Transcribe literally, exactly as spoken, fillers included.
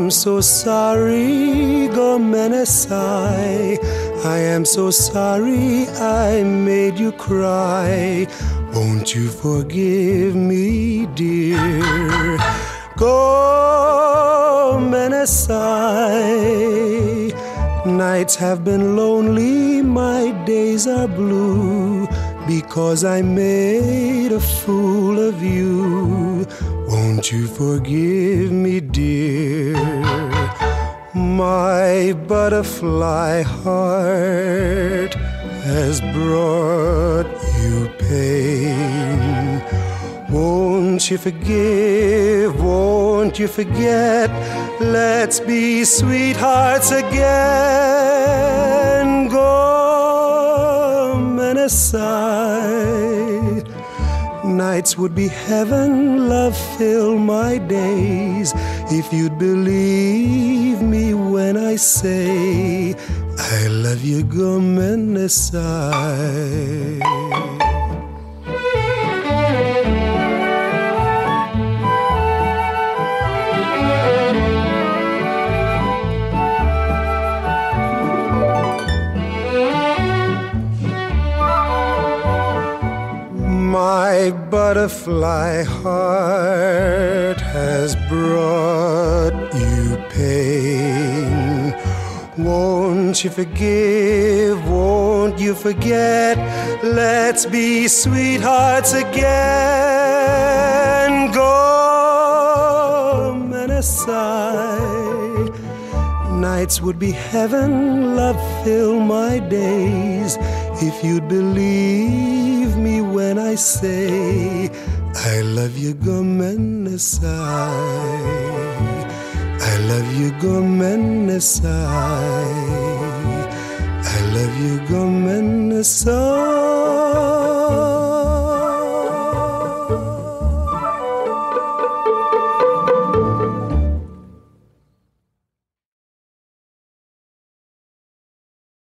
am so sorry, Gomenesai. I am so sorry I made you cry. Won't you forgive me, dear? Gomenesai. Nights have been lonely, my days are blue, because I made a fool of you. Won't you forgive me, dear? My butterfly heart has brought you pain. Won't you forgive, won't you forget? Let's be sweethearts again. Gomenesai. Nights would be heaven, love fill my days, if you'd believe me when I say I love you, Gomenesai. My butterfly heart has brought you pain. Won't you forgive, won't you forget? Let's be sweethearts again. Gomenesai. Nights would be heaven, love fill my days, if you'd believe me when I say I love you, Gomenesai. I love you, Gomenesai. I love you, Gomenesai.